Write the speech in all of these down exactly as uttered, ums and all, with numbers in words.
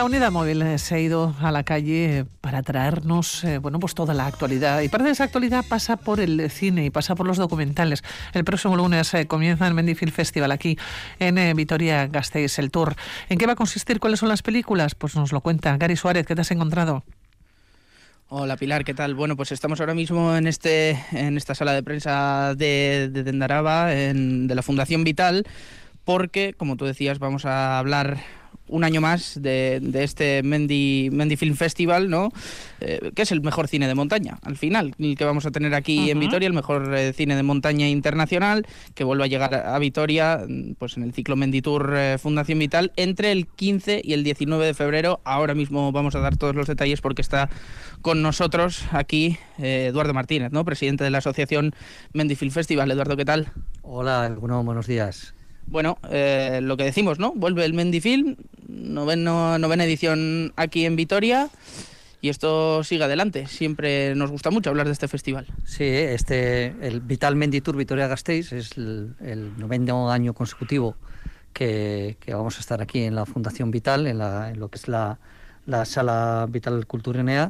Unidad Móvil eh, se ha ido a la calle para traernos eh, bueno, pues toda la actualidad. Y parte de esa actualidad pasa por el cine y pasa por los documentales. El próximo lunes eh, comienza el Mendy Film Festival aquí en eh, Vitoria-Gasteiz, el tour. ¿En qué va a consistir? ¿Cuáles son las películas? Pues nos lo cuenta Gary Suárez. ¿Qué te has encontrado? Hola Pilar, ¿qué tal? Bueno, pues estamos ahora mismo en este en esta sala de prensa de, de Tendaraba, en, de la Fundación Vital, porque, como tú decías, vamos a hablar un año más de, de este Mendy, Mendy Film Festival, ¿no? Eh, que es el mejor cine de montaña, al final, el que vamos a tener aquí uh-huh. en Vitoria, el mejor eh, cine de montaña internacional, que vuelve a llegar a Vitoria, pues en el ciclo Mendy Tour eh, Fundación Vital, entre el quince y el diecinueve de febrero. Ahora mismo vamos a dar todos los detalles porque está con nosotros aquí eh, Eduardo Martínez, ¿no? Presidente de la asociación Mendy Film Festival. Eduardo, ¿qué tal? Hola, bueno, buenos días. Bueno, eh, lo que decimos, ¿no? Vuelve el Mendy Film, noveno, novena edición aquí en Vitoria, y esto sigue adelante. Siempre nos gusta mucho hablar de este festival. Sí, este, el Vital Mendy Tour Vitoria-Gasteiz es el, el noveno año consecutivo que, que vamos a estar aquí en la Fundación Vital, en, la, en lo que es la, la Sala Vital Culturenea,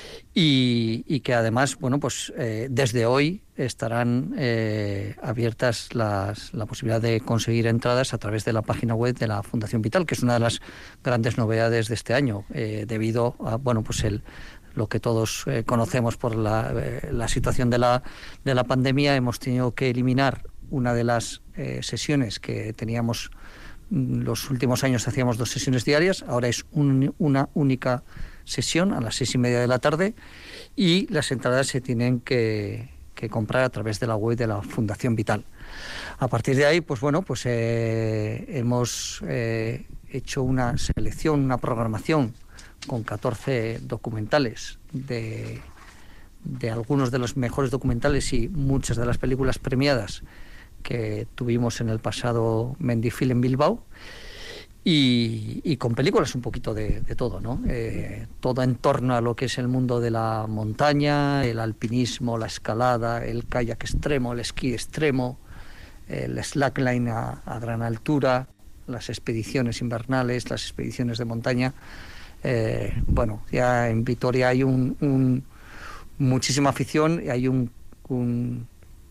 y, y que además, bueno, pues eh, desde hoy estarán eh, abiertas las, la posibilidad de conseguir entradas a través de la página web de la Fundación Vital, que es una de las grandes novedades de este año, eh, debido a, bueno, pues el lo que todos eh, conocemos por la, eh, la situación de la, de la pandemia. Hemos tenido que eliminar una de las eh, sesiones que teníamos. Los últimos años hacíamos dos sesiones diarias, ahora es un, una única sesión a las seis y media de la tarde, y las entradas se tienen que, que comprar a través de la web de la Fundación Vital. A partir de ahí, pues bueno, pues eh, hemos eh, hecho una selección, una programación con catorce documentales de, de algunos de los mejores documentales y muchas de las películas premiadas que tuvimos en el pasado Mendy Film en Bilbao, y, y con películas un poquito de, de todo, ¿no? Eh, todo en torno a lo que es el mundo de la montaña, el alpinismo, la escalada, el kayak extremo, el esquí extremo, el slackline a, a gran altura, las expediciones invernales, las expediciones de montaña. Eh, bueno, ya en Vitoria hay un, un, muchísima afición, y hay un... un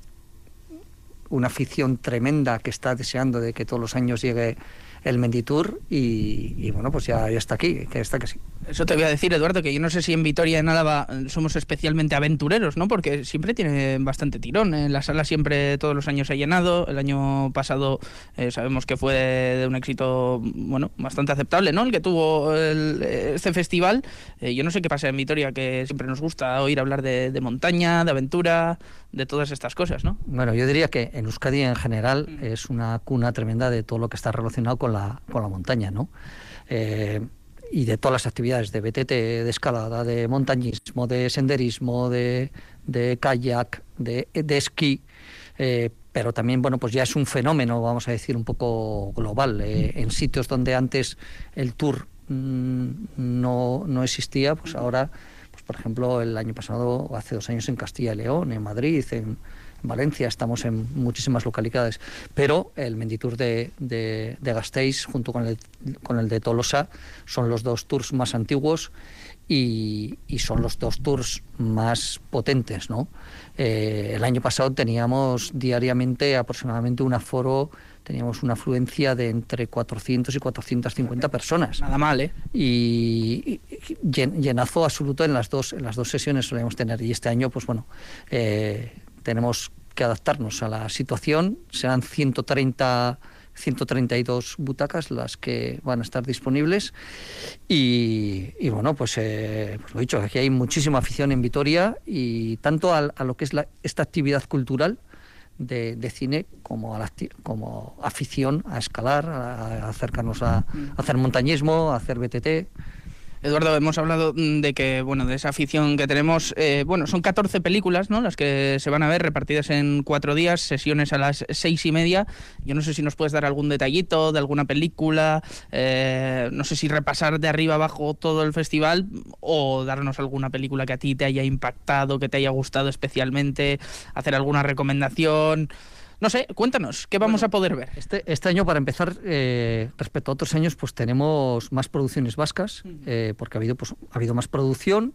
una afición tremenda que está deseando de que todos los años llegue el Mendy Tour, y, y bueno, pues ya, ya está aquí, que está que sí. Eso te voy a decir, Eduardo, que yo no sé si en Vitoria, en Álava, somos especialmente aventureros, ¿no? Porque siempre tiene bastante tirón. En la sala siempre, todos los años se ha llenado. El año pasado eh, sabemos que fue de, de un éxito, bueno, bastante aceptable, ¿no? El que tuvo el, este festival. Eh, yo no sé qué pasa en Vitoria, que siempre nos gusta oír hablar de, de montaña, de aventura, de todas estas cosas, ¿no? Bueno, yo diría que en Euskadi en general mm. es una cuna tremenda de todo lo que está relacionado con la, con la montaña, ¿no? Eh, y de todas las actividades de B T T, de escalada, de montañismo, de senderismo, de, de kayak, de, de esquí, eh, pero también, bueno, pues ya es un fenómeno, vamos a decir, un poco global. Eh, en sitios donde antes el tour mmm, no, no existía, pues ahora, pues por ejemplo, el año pasado, o hace dos años, en Castilla y León, en Madrid, en Valencia, estamos en muchísimas localidades, pero el Mendy Tour de, de, de Gasteiz junto con el, con el de Tolosa son los dos tours más antiguos y, y son los dos tours más potentes, ¿no? Eh, el año pasado teníamos diariamente aproximadamente un aforo, teníamos una afluencia de entre cuatrocientos y cuatrocientas cincuenta personas. Nada mal, ¿eh? Y, y llenazo absoluto en las dos, en las dos sesiones solemos tener, y este año, pues bueno, eh, tenemos que adaptarnos a la situación. Serán ciento treinta, ciento treinta y dos butacas las que van a estar disponibles, y, y bueno, pues, eh, pues lo dicho, aquí hay muchísima afición en Vitoria, y tanto a, a lo que es la, esta actividad cultural de, de cine como, a la, como afición a escalar, a, a acercarnos a, a hacer montañismo, a hacer B T T. Eduardo, hemos hablado de que, bueno, de esa afición que tenemos. Eh, bueno, son catorce películas, ¿no?, las que se van a ver repartidas en cuatro días, sesiones a las seis y media. Yo no sé si nos puedes dar algún detallito de alguna película, eh, no sé si repasar de arriba abajo todo el festival, o darnos alguna película que a ti te haya impactado, que te haya gustado especialmente, hacer alguna recomendación. No sé, cuéntanos, ¿qué vamos bueno, a poder ver? Este, este año, para empezar, eh, respecto a otros años, pues tenemos más producciones vascas, eh, porque ha habido, pues, ha habido más producción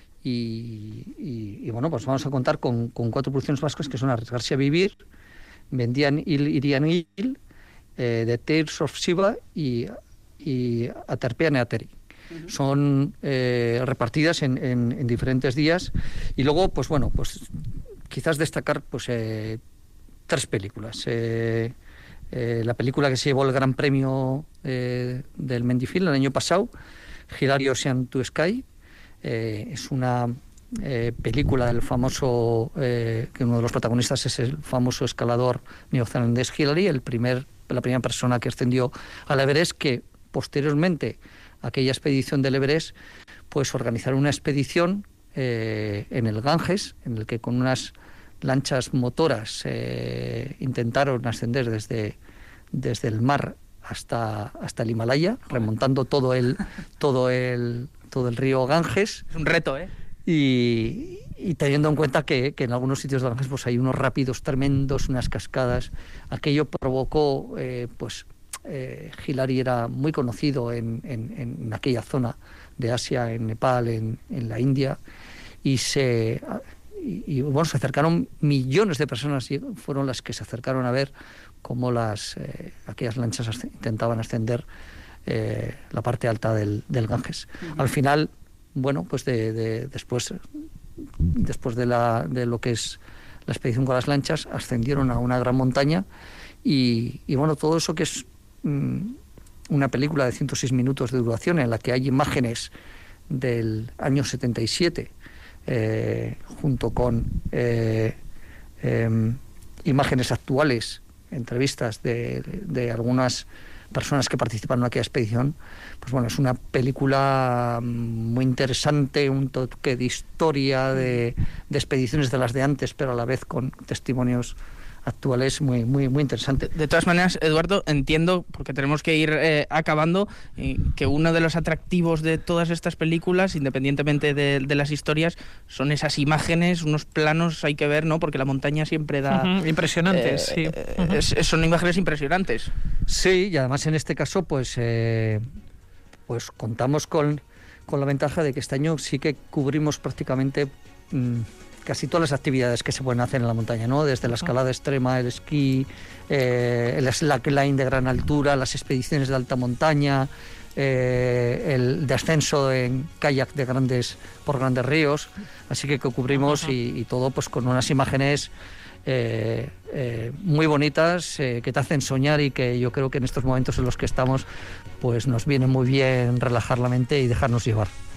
y, y, y bueno, pues vamos a contar con, con cuatro producciones vascas que son Arriesgarse a vivir, Vendían il Irian il, eh, The Tears of Shiva y, y Aterpean Ateri. Uh-huh. Son eh, repartidas en, en, en diferentes días y luego, pues bueno, pues quizás destacar pues eh, tres películas. Eh, eh, la película que se llevó el Gran Premio eh, del Mendifil el año pasado, Hilario Ocean to Sky, eh, es una eh, película del famoso, eh, que uno de los protagonistas es el famoso escalador neozelandés Hillary, el primer, la primera persona que ascendió al Everest, que posteriormente a aquella expedición del Everest, pues organizaron una expedición eh, en el Ganges, en el que con unas lanchas motoras eh, intentaron ascender desde, desde el mar hasta, hasta el Himalaya, remontando todo el, todo el, todo el río Ganges. Es un reto, ¿eh? Y, y teniendo en cuenta que, que en algunos sitios de Ganges pues hay unos rápidos tremendos, unas cascadas. Aquello provocó, eh, pues, eh, Hillary era muy conocido en, en, en aquella zona de Asia, en Nepal, en, en la India, y se... Y, y bueno, se acercaron millones de personas, y fueron las que se acercaron a ver cómo las eh, aquellas lanchas asc- intentaban ascender eh, la parte alta del, del Ganges. Uh-huh. Al final, bueno, pues de, de, después, después de, la, de lo que es la expedición con las lanchas, ascendieron a una gran montaña y, y bueno, todo eso que es mmm, una película de ciento seis minutos de duración en la que hay imágenes del año setenta y siete, Eh, junto con eh, eh, imágenes actuales, entrevistas de, de, de algunas personas que participaron en aquella expedición, pues bueno, es una película muy interesante, un toque de historia, de, de expediciones de las de antes, pero a la vez con testimonios actuales muy muy muy interesante. De, de todas maneras, Eduardo, entiendo, porque tenemos que ir eh, acabando, eh, que uno de los atractivos de todas estas películas, independientemente de, de las historias, son esas imágenes, unos planos hay que ver, ¿no? Porque la montaña siempre da... Uh-huh, impresionantes, eh, sí. Eh, uh-huh. es, son imágenes impresionantes. Sí, y además en este caso, pues, eh, pues contamos con, con la ventaja de que este año sí que cubrimos prácticamente... Mmm, casi todas las actividades que se pueden hacer en la montaña, ¿no? Desde la escalada extrema, el esquí, eh, el slackline de gran altura, las expediciones de alta montaña, eh, el descenso en kayak de grandes por grandes ríos, así que, que cubrimos y, y todo pues con unas imágenes eh, eh, muy bonitas eh, que te hacen soñar y que yo creo que en estos momentos en los que estamos pues nos viene muy bien relajar la mente y dejarnos llevar.